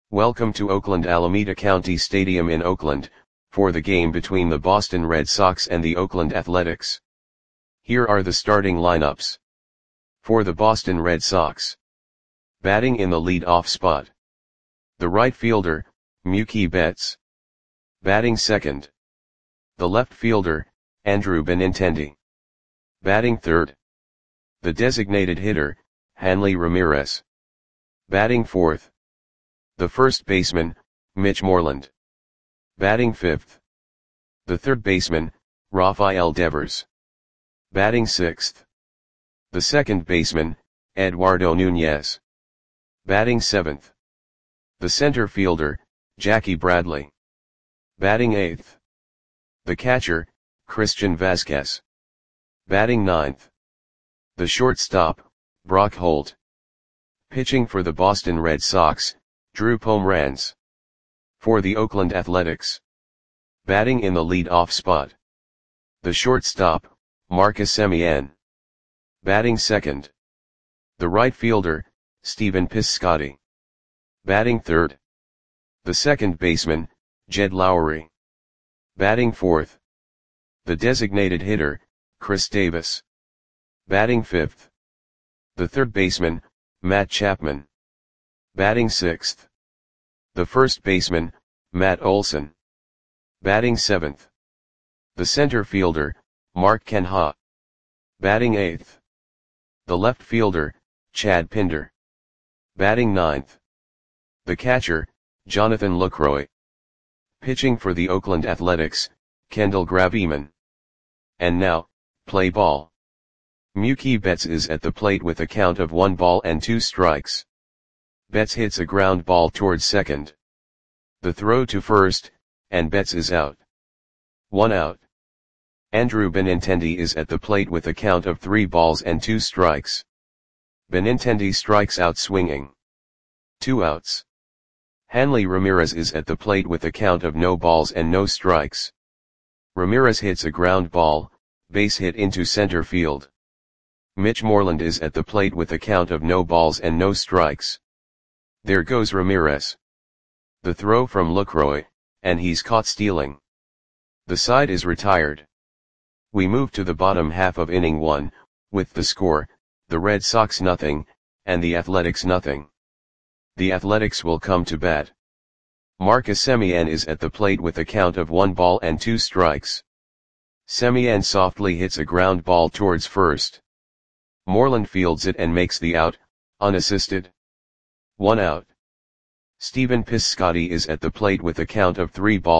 Welcome to Oakland Alameda County Stadium in Oakland, for the game between the Boston Red Sox and the Oakland Athletics. Here are the starting lineups. For the Boston Red Sox. Batting in the lead-off spot. The right fielder, Mookie Betts. Batting second. The left fielder, Andrew Benintendi. Batting third. The designated hitter, Hanley Ramirez. Batting fourth. The first baseman, Mitch Moreland. Batting fifth. The third baseman, Rafael Devers. Batting sixth. The second baseman, Eduardo Nunez. Batting seventh. The center fielder, Jackie Bradley. Batting eighth. The catcher, Christian Vasquez. Batting ninth. The shortstop, Brock Holt. Pitching for the Boston Red Sox, Drew Pomeranz. For the Oakland Athletics. Batting in the lead-off spot. The shortstop, Marcus Semien. Batting second. The right fielder, Stephen Piscotty. Batting third. The second baseman, Jed Lowrie. Batting fourth. The designated hitter, Chris Davis. Batting fifth. The third baseman, Matt Chapman. Batting sixth. The first baseman, Matt Olson. Batting seventh. The center fielder, Mark Canha. Batting eighth. The left fielder, Chad Pinder. Batting ninth. The catcher, Jonathan Lucroy. Pitching for the Oakland Athletics, Kendall Graveman. And now, play ball. Mookie Betts is at the plate with a count of 1-2 Betts hits a ground ball towards second. The throw to first, and Betts is out. 1 out. Andrew Benintendi is at the plate with a count of 3-2. Benintendi strikes out swinging. 2 outs. Hanley Ramirez is at the plate with a count of no balls and no strikes. Ramirez hits a ground ball, base hit into center field. Mitch Moreland is at the plate with a count of no balls and no strikes. There goes Ramirez. The throw from Lucroy, and he's caught stealing. The side is retired. We move to the bottom half of inning 1, with the score, the Red Sox 0, and the Athletics 0. The Athletics will come to bat. Marcus Semien is at the plate with a count of 1-2. Semien softly hits a ground ball towards first. Moreland fields it and makes the out, unassisted. 1 out. Stephen Piscotty is at the plate with a count of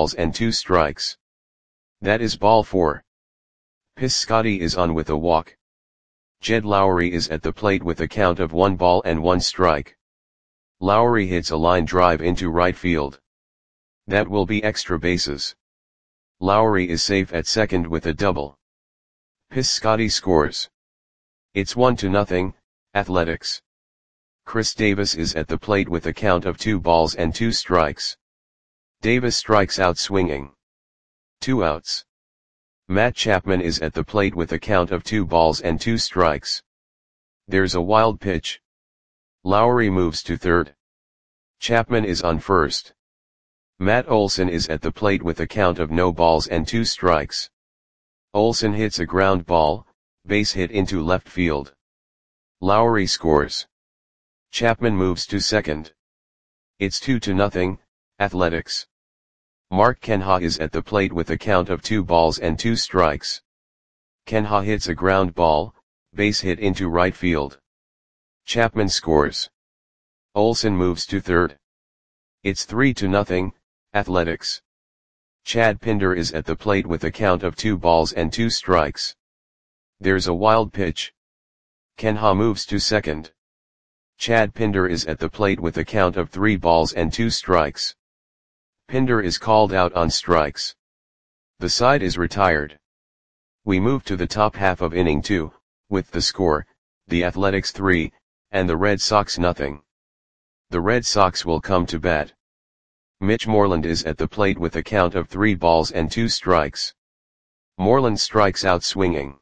3-2. That is ball 4. Piscotty is on with a walk. Jed Lowrie is at the plate with a count of 1-1. Lowrie hits a line drive into right field. That will be extra bases. Lowrie is safe at second with a double. Piscotty scores. It's 1-0, Athletics. Chris Davis is at the plate with a count of 2-2. Davis strikes out swinging. 2 outs. Matt Chapman is at the plate with a count of 2-2. There's a wild pitch. Lowrie moves to third. Chapman is on first. Matt Olson is at the plate with a count of no balls and 2 strikes. Olson hits a ground ball, base hit into left field. Lowrie scores. Chapman moves to second. It's 2-0, Athletics. Mark Canha is at the plate with a count of 2-2. Canha hits a ground ball, base hit into right field. Chapman scores. Olson moves to third. It's 3-0, Athletics. Chad Pinder is at the plate with a count of 2-2. There's a wild pitch. Canha moves to second. Chad Pinder is at the plate with a count of 3-2. Pinder is called out on strikes. The side is retired. We move to the top half of inning 2, with the score, the Athletics 3, and the Red Sox 0. The Red Sox will come to bat. Mitch Moreland is at the plate with a count of 3-2. Moreland strikes out swinging.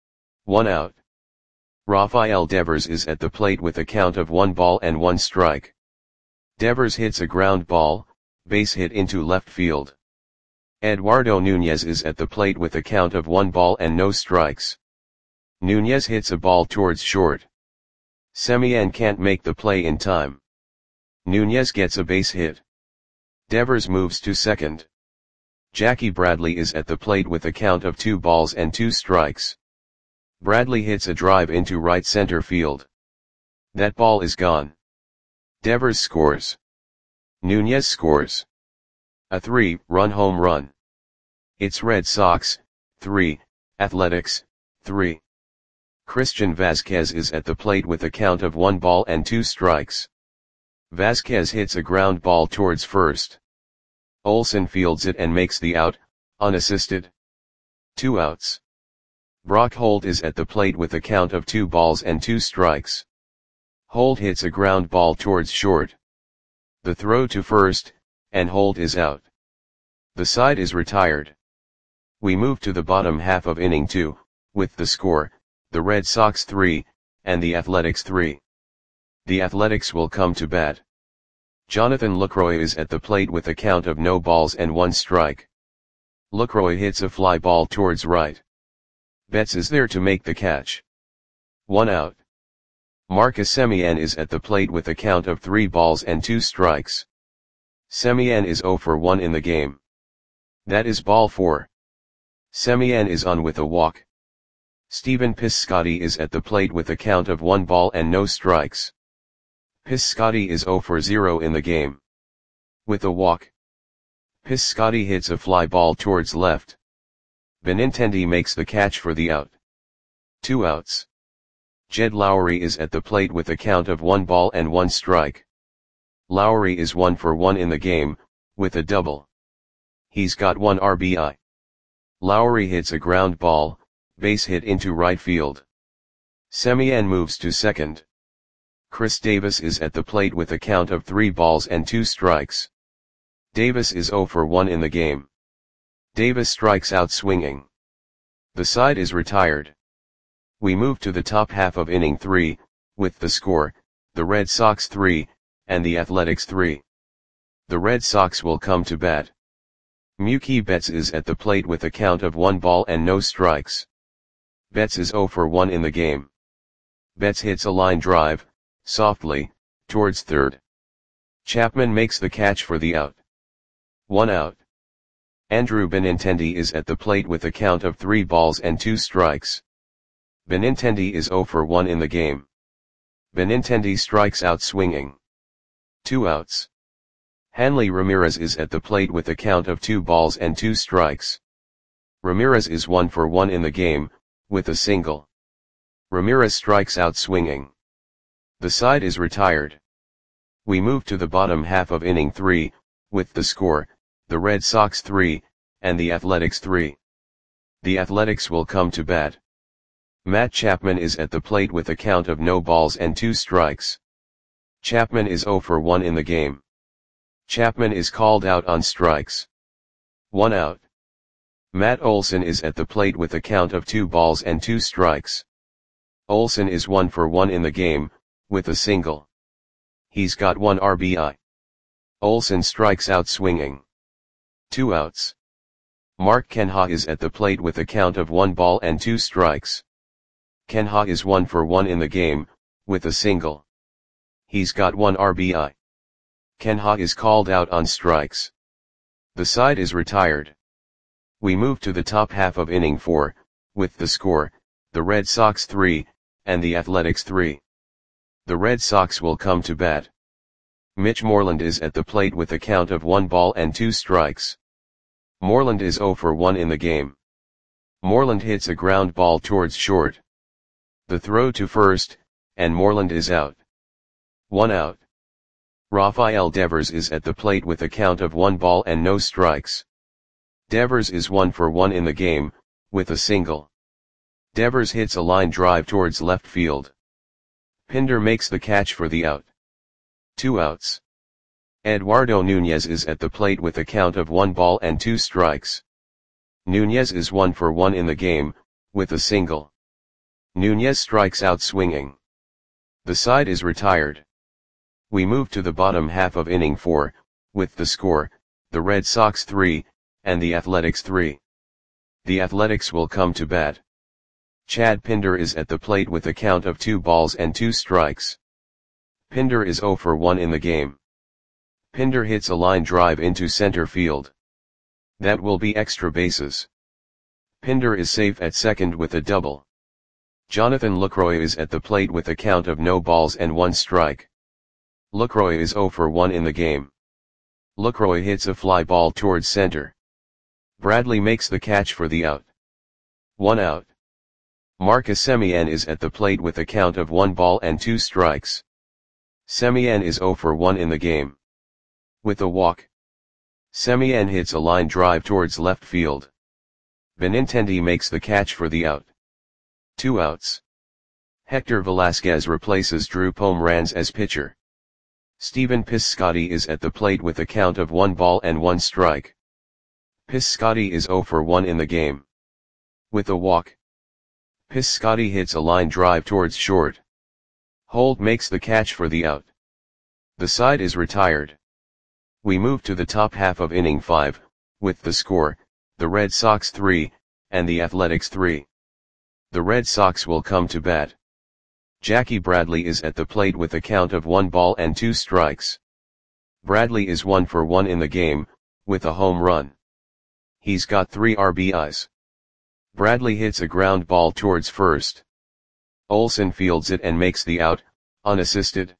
1 out. Rafael Devers is at the plate with a count of 1-1. Devers hits a ground ball, base hit into left field. Eduardo Nunez is at the plate with a count of 1 ball and no strikes. Nunez hits a ball towards short. Semien can't make the play in time. Nunez gets a base hit. Devers moves to second. Jackie Bradley is at the plate with a count of 2 balls and 2 strikes. Bradley hits a drive into right center field. That ball is gone. Devers scores. Nunez scores. A 3-run home run. It's Red Sox, 3, Athletics, 3. Christian Vázquez is at the plate with a count of 1 ball and 2 strikes. Vázquez hits a ground ball towards first. Olson fields it and makes the out, unassisted. 2 outs. Brock Holt is at the plate with a count of 2 balls and 2 strikes. Holt hits a ground ball towards short. The throw to first, and Holt is out. The side is retired. We move to the bottom half of inning 2, with the score, the Red Sox 3, and the Athletics 3. The Athletics will come to bat. Jonathan Lucroy is at the plate with a count of no balls and 1 strike. Lucroy hits a fly ball towards right. Betts is there to make the catch. 1 out. Marcus Semien is at the plate with a count of 3 balls and 2 strikes. Semien is 0 for 1 in the game. That is ball 4. Semien is on with a walk. Stephen Piscotty is at the plate with a count of 1 ball and no strikes. Piscotty is 0 for 0 in the game. With a walk. Piscotty hits a fly ball towards left. Benintendi makes the catch for the out. 2 outs. Jed Lowry is at the plate with a count of 1 ball and 1 strike. Lowry is 1 for 1 in the game, with a double. He's got 1 RBI. Lowry hits a ground ball, base hit into right field. Semien moves to second. Chris Davis is at the plate with a count of 3 balls and 2 strikes. Davis is 0 for 1 in the game. Davis strikes out swinging. The side is retired. We move to the top half of inning 3, with the score, the Red Sox 3, and the Athletics 3. The Red Sox will come to bat. Mookie Betts is at the plate with a count of 1 ball and no strikes. Betts is 0 for 1 in the game. Betts hits a line drive, softly, towards third. Chapman makes the catch for the out. 1 out. Andrew Benintendi is at the plate with a count of 3 balls and 2 strikes. Benintendi is 0 for 1 in the game. Benintendi strikes out swinging. 2 outs. Hanley Ramirez is at the plate with a count of 2 balls and 2 strikes. Ramirez is 1 for 1 in the game, with a single. Ramirez strikes out swinging. The side is retired. We move to the bottom half of inning 3, with the score, the Red Sox 3, and the Athletics 3. The Athletics will come to bat. Matt Chapman is at the plate with a count of no balls and 2 strikes. Chapman is 0 for 1 in the game. Chapman is called out on strikes. 1 out. Matt Olson is at the plate with a count of 2 balls and 2 strikes. Olson is 1 for 1 in the game, with a single. He's got 1 RBI. Olson strikes out swinging. 2 outs. Mark Kenha is at the plate with a count of 1 ball and 2 strikes. Kenha is 1 for 1 in the game, with a single. He's got 1 RBI. Kenha is called out on strikes. The side is retired. We move to the top half of inning 4, with the score, the Red Sox 3, and the Athletics 3. The Red Sox will come to bat. Mitch Moreland is at the plate with a count of 1 ball and 2 strikes. Moreland is 0 for 1 in the game. Moreland hits a ground ball towards short. The throw to first, and Moreland is out. 1 out. Rafael Devers is at the plate with a count of 1 ball and no strikes. Devers is 1 for 1 in the game, with a single. Devers hits a line drive towards left field. Pinder makes the catch for the out. 2 outs. Eduardo Nunez is at the plate with a count of 1 ball and 2 strikes. Nunez is 1 for 1 in the game, with a single. Nunez strikes out swinging. The side is retired. We move to the bottom half of inning 4, with the score, the Red Sox 3, and the Athletics 3. The Athletics will come to bat. Chad Pinder is at the plate with a count of 2 balls and 2 strikes. Pinder is 0 for 1 in the game. Pinder hits a line drive into center field. That will be extra bases. Pinder is safe at second with a double. Jonathan Lucroy is at the plate with a count of no balls and 1 strike. Lucroy is 0 for 1 in the game. Lucroy hits a fly ball towards center. Bradley makes the catch for the out. 1 out. Marcus Semien is at the plate with a count of 1 ball and 2 strikes. Semien is 0 for 1 in the game. With a walk. Semien hits a line drive towards left field. Benintendi makes the catch for the out. 2 outs. Hector Velasquez replaces Drew Pomeranz as pitcher. Stephen Piscotty is at the plate with a count of 1 ball and 1 strike. Piscotty is 0 for 1 in the game. With a walk. Piscotty hits a line drive towards short. Holt makes the catch for the out. The side is retired. We move to the top half of inning 5, with the score, the Red Sox 3, and the Athletics 3. The Red Sox will come to bat. Jackie Bradley is at the plate with a count of 1 ball and 2 strikes. Bradley is 1 for 1 in the game, with a home run. He's got 3 RBIs. Bradley hits a ground ball towards first. Olson fields it and makes the out, unassisted.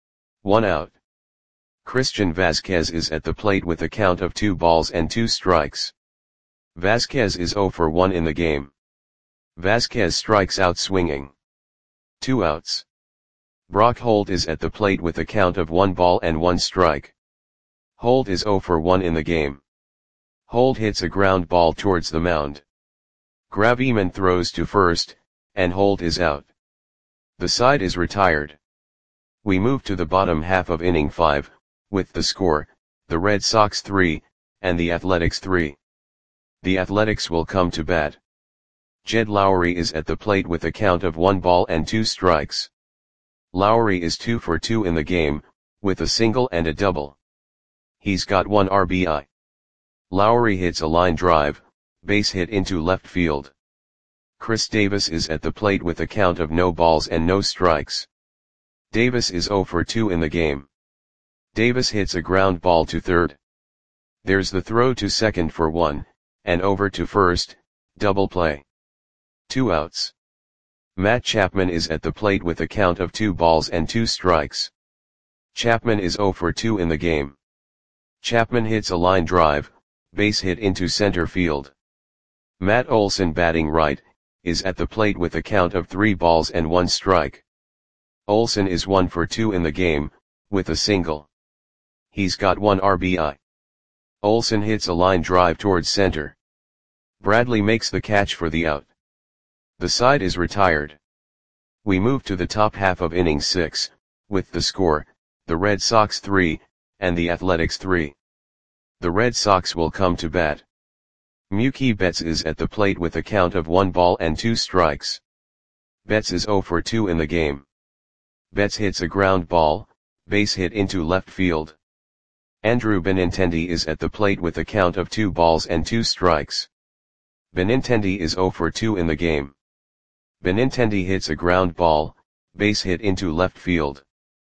1 out. Christian Vazquez is at the plate with a count of 2 balls and 2 strikes. Vazquez is 0 for 1 in the game. Vazquez strikes out swinging. 2 outs. Brock Holt is at the plate with a count of 1 ball and 1 strike. Holt is 0 for 1 in the game. Holt hits a ground ball towards the mound. Graveman throws to first, and Holt is out. The side is retired. We move to the bottom half of inning 5, with the score, the Red Sox 3, and the Athletics 3. The Athletics will come to bat. Jed Lowry is at the plate with a count of 1 ball and 2 strikes. Lowry is 2 for 2 in the game, with a single and a double. He's got 1 RBI. Lowry hits a line drive, base hit into left field. Chris Davis is at the plate with a count of no balls and no strikes. Davis is 0 for 2 in the game. Davis hits a ground ball to third. There's the throw to second for 1, and over to first, double play. 2 outs. Matt Chapman is at the plate with a count of 2 balls and 2 strikes. Chapman is 0 for 2 in the game. Chapman hits a line drive, base hit into center field. Matt Olson, batting right, is at the plate with a count of 3 balls and 1 strike. Olson is 1 for 2 in the game, with a single. He's got 1 RBI. Olson hits a line drive towards center. Bradley makes the catch for the out. The side is retired. We move to the top half of inning 6, with the score, the Red Sox 3, and the Athletics 3. The Red Sox will come to bat. Mookie Betts is at the plate with a count of 1 ball and 2 strikes. Betts is 0 for 2 in the game. Betts hits a ground ball, base hit into left field. Andrew Benintendi is at the plate with a count of 2 balls and 2 strikes. Benintendi is 0 for 2 in the game. Benintendi hits a ground ball, base hit into left field.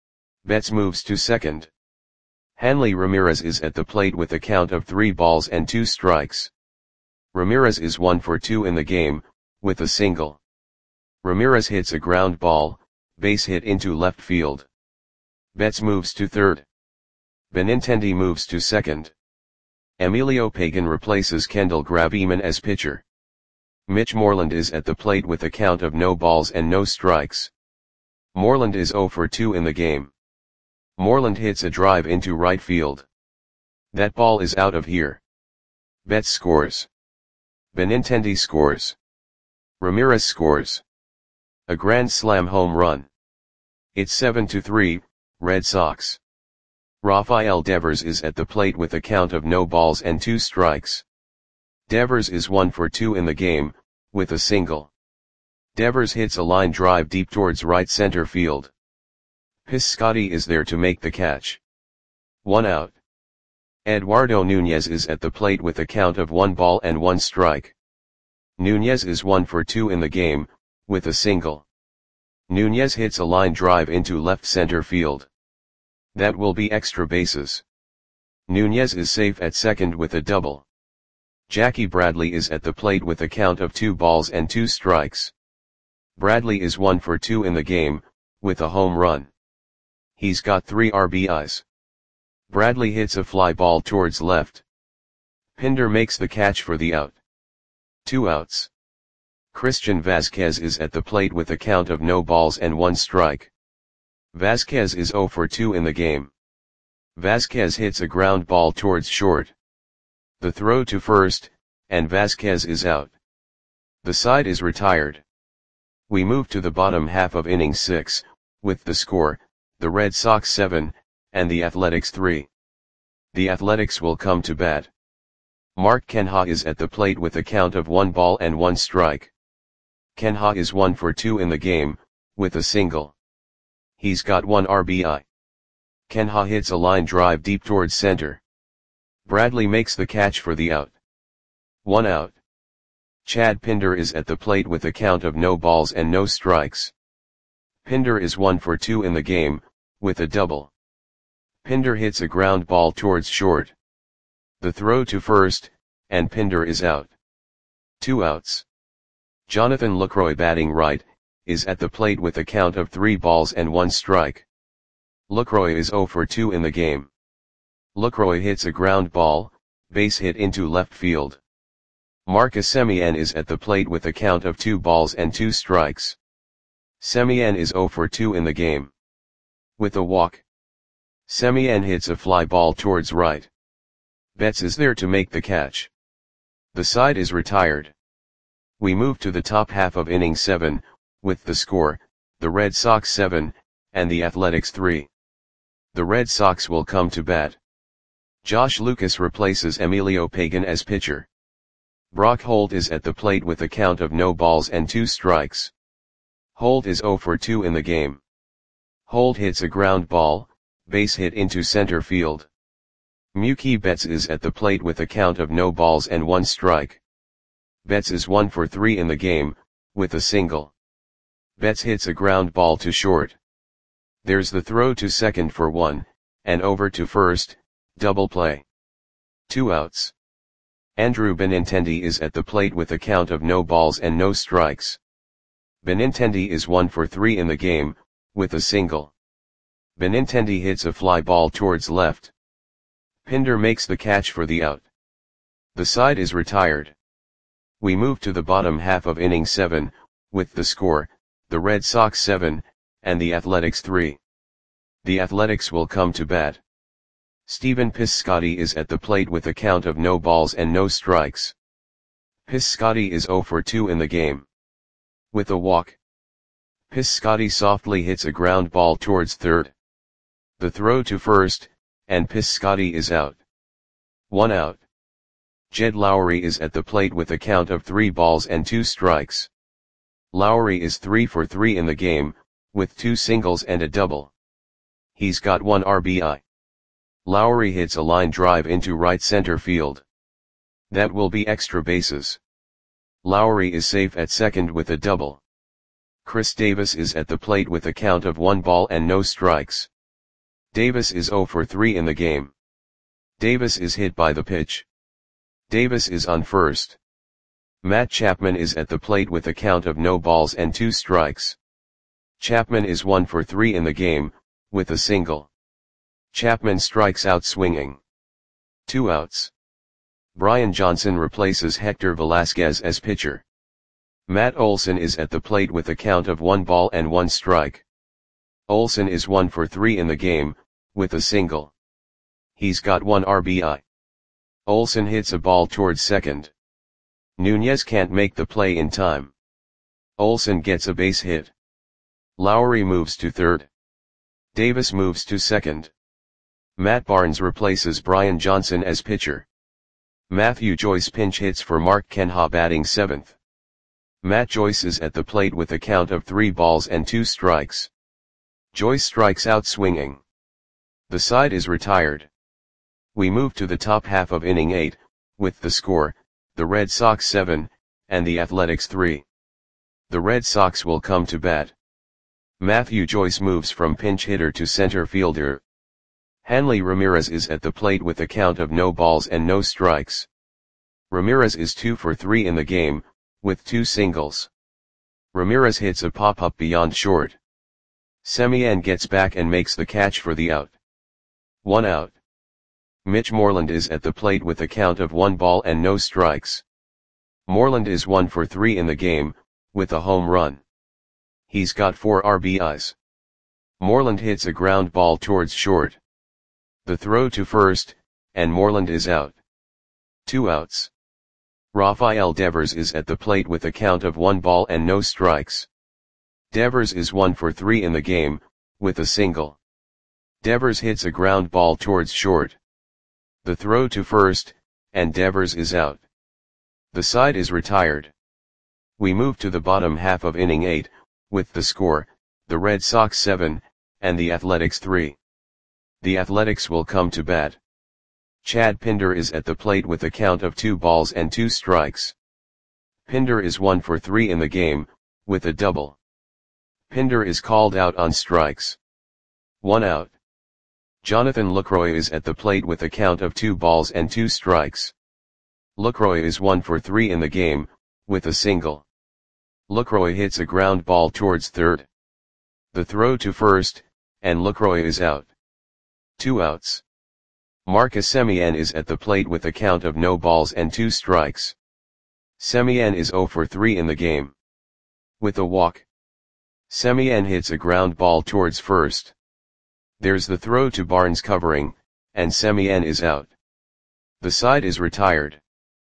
Betts moves to second. Hanley Ramirez is at the plate with a count of 3 balls and 2 strikes. Ramirez is 1 for 2 in the game, with a single. Ramirez hits a ground ball, base hit into left field. Betts moves to third. Benintendi moves to second. Emilio Pagan replaces Kendall Graveman as pitcher. Mitch Moreland is at the plate with a count of no balls and no strikes. Moreland is 0 for 2 in the game. Moreland hits a drive into right field. That ball is out of here. Betts scores. Benintendi scores. Ramirez scores. A grand slam home run. It's 7-3, Red Sox. Rafael Devers is at the plate with a count of no balls and 2 strikes. Devers is 1 for 2 in the game, with a single. Devers hits a line drive deep towards right center field. Piscotty is there to make the catch. 1 out. Eduardo Nunez is at the plate with a count of 1 ball and 1 strike. Nunez is 1 for 2 in the game, with a single. Nunez hits a line drive into left center field. That will be extra bases. Nunez is safe at second with a double. Jackie Bradley is at the plate with a count of 2 balls and 2 strikes. Bradley is 1 for 2 in the game, with a home run. He's got 3 RBIs. Bradley hits a fly ball towards left. Pinder makes the catch for the out. 2 outs. Christian Vazquez is at the plate with a count of no balls and 1 strike. Vazquez is 0 for 2 in the game. Vazquez hits a ground ball towards short. The throw to first, and Vazquez is out. The side is retired. We move to the bottom half of inning 6, with the score, the Red Sox 7, and the Athletics 3. The Athletics will come to bat. Mark Canha is at the plate with a count of 1 ball and 1 strike. Canha is 1 for 2 in the game, with a single. He's got 1 RBI. Canha hits a line drive deep towards center. Bradley makes the catch for the out. 1 out. Chad Pinder is at the plate with a count of no balls and no strikes. Pinder is 1 for 2 in the game, with a double. Pinder hits a ground ball towards short. The throw to first, and Pinder is out. 2 outs. Jonathan Lucroy, batting right, is at the plate with a count of 3 balls and 1 strike. Lucroy is 0 for 2 in the game. Lucroy hits a ground ball, base hit into left field. Marcus Semien is at the plate with a count of 2 balls and 2 strikes. Semien is 0 for 2 in the game. With a walk. Semien hits a fly ball towards right. Betts is there to make the catch. The side is retired. We move to the top half of inning 7, with the score, the Red Sox 7, and the Athletics 3. The Red Sox will come to bat. Josh Lucas replaces Emilio Pagan as pitcher. Brock Holt is at the plate with a count of no balls and 2 strikes. Holt is 0 for 2 in the game. Holt hits a ground ball, base hit into center field. Mookie Betts is at the plate with a count of no balls and 1 strike. Betts is 1 for 3 in the game, with a single. Betts hits a ground ball to short. There's the throw to second for 1, and over to first, double play. 2 outs. Andrew Benintendi is at the plate with a count of no balls and no strikes. Benintendi is 1 for 3 in the game, with a single. Benintendi hits a fly ball towards left. Pinder makes the catch for the out. The side is retired. We move to the bottom half of inning 7, with the score, the Red Sox 7, and the Athletics 3. The Athletics will come to bat. Stephen Piscotty is at the plate with a count of no balls and no strikes. Piscotty is 0 for 2 in the game. With a walk. Piscotty softly hits a ground ball towards third. The throw to first, and Piscotty is out. 1 out. Jed Lowry is at the plate with a count of 3 balls and 2 strikes. Lowry is 3 for 3 in the game, with 2 singles and a double. He's got 1 RBI. Lowry hits a line drive into right center field. That will be extra bases. Lowry is safe at second with a double. Chris Davis is at the plate with a count of 1 ball and no strikes. Davis is 0 for 3 in the game. Davis is hit by the pitch. Davis is on first. Matt Chapman is at the plate with a count of no balls and 2 strikes. Chapman is 1 for 3 in the game, with a single. Chapman strikes out swinging. 2 outs. Brian Johnson replaces Hector Velasquez as pitcher. Matt Olson is at the plate with a count of 1 ball and 1 strike. Olson is 1 for 3 in the game, with a single. He's got 1 RBI. Olson hits a ball towards second. Nunez can't make the play in time. Olson gets a base hit. Lowry moves to third. Davis moves to second. Matt Barnes replaces Brian Johnson as pitcher. Matthew Joyce pinch hits for Mark Canha batting 7th. Matt Joyce is at the plate with a count of 3 balls and 2 strikes. Joyce strikes out swinging. The side is retired. We move to the top half of inning 8, with the score, the Red Sox 7, and the Athletics 3. The Red Sox will come to bat. Matthew Joyce moves from pinch hitter to center fielder. Hanley Ramirez is at the plate with a count of no balls and no strikes. Ramirez is 2 for 3 in the game, with 2 singles. Ramirez hits a pop-up beyond short. Semien gets back and makes the catch for the out. 1 out. Mitch Moreland is at the plate with a count of 1 ball and no strikes. Moreland is 1 for 3 in the game, with a home run. He's got 4 RBIs. Moreland hits a ground ball towards short. The throw to first, and Moreland is out. 2 outs. Rafael Devers is at the plate with a count of 1 ball and no strikes. Devers is 1 for 3 in the game, with a single. Devers hits a ground ball towards short. The throw to first, and Devers is out. The side is retired. We move to the bottom half of inning 8, with the score, the Red Sox 7, and the Athletics 3. The Athletics will come to bat. Chad Pinder is at the plate with a count of 2 balls and 2 strikes. Pinder is 1 for 3 in the game, with a double. Pinder is called out on strikes. 1 out. Jonathan Lucroy is at the plate with a count of 2 balls and 2 strikes. Lucroy is 1 for 3 in the game, with a single. Lucroy hits a ground ball towards third. The throw to first, and Lucroy is out. 2 outs. Marcus Semien is at the plate with a count of no balls and 2 strikes. Semien is 0 for 3 in the game. With a walk. Semien hits a ground ball towards first. There's the throw to Barnes covering, and Semien is out. The side is retired.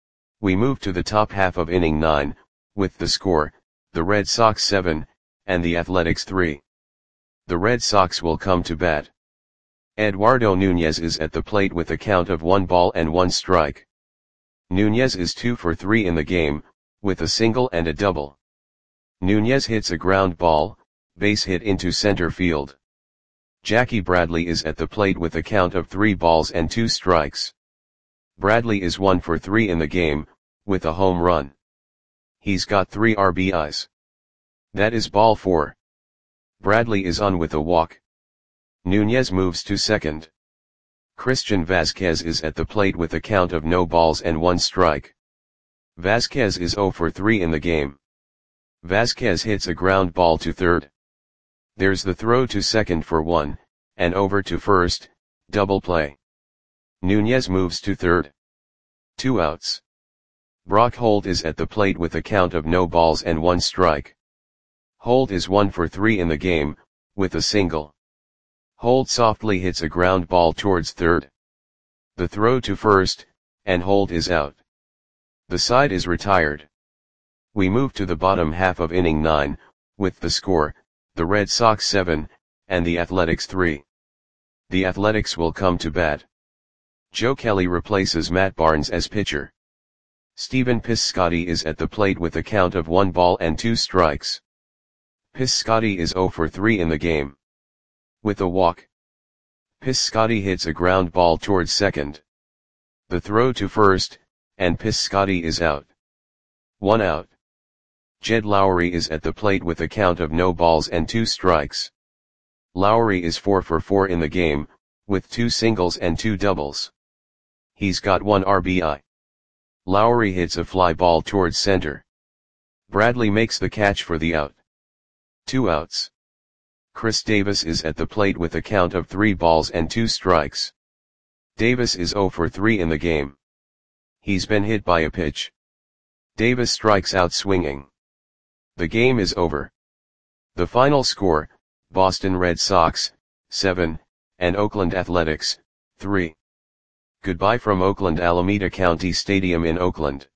We move to the top half of inning 9, with the score, the Red Sox 7, and the Athletics 3. The Red Sox will come to bat. Eduardo Nunez is at the plate with a count of 1 ball and 1 strike. Nunez is 2 for 3 in the game, with a single and a double. Nunez hits a ground ball, base hit into center field. Jackie Bradley is at the plate with a count of 3 balls and 2 strikes. Bradley is 1 for 3 in the game, with a home run. He's got 3 RBIs. That is ball 4. Bradley is on with a walk. Nunez moves to second. Christian Vazquez is at the plate with a count of no balls and 1 strike. Vazquez is 0 for 3 in the game. Vazquez hits a ground ball to third. There's the throw to second for 1, and over to first, double play. Nunez moves to third. 2 outs. Brock Holt is at the plate with a count of no balls and 1 strike. Holt is 1 for 3 in the game, with a single. Holt softly hits a ground ball towards third. The throw to first, and Holt is out. The side is retired. We move to the bottom half of inning 9, with the score, the Red Sox 7, and the Athletics 3. The Athletics will come to bat. Joe Kelly replaces Matt Barnes as pitcher. Stephen Piscotty is at the plate with a count of 1 ball and 2 strikes. Piscotty is 0 for 3 in the game. With a walk. Piscotty hits a ground ball towards second. The throw to first, and Piscotty is out. 1 out. Jed Lowry is at the plate with a count of no balls and 2 strikes. Lowry is 4 for 4 in the game, with 2 singles and 2 doubles. He's got 1 RBI. Lowry hits a fly ball towards center. Bradley makes the catch for the out. 2 outs. Chris Davis is at the plate with a count of 3 balls and 2 strikes. Davis is 0 for 3 in the game. He's been hit by a pitch. Davis strikes out swinging. The game is over. The final score, Boston Red Sox, 7, and Oakland Athletics, 3. Goodbye from Oakland Alameda County Stadium in Oakland.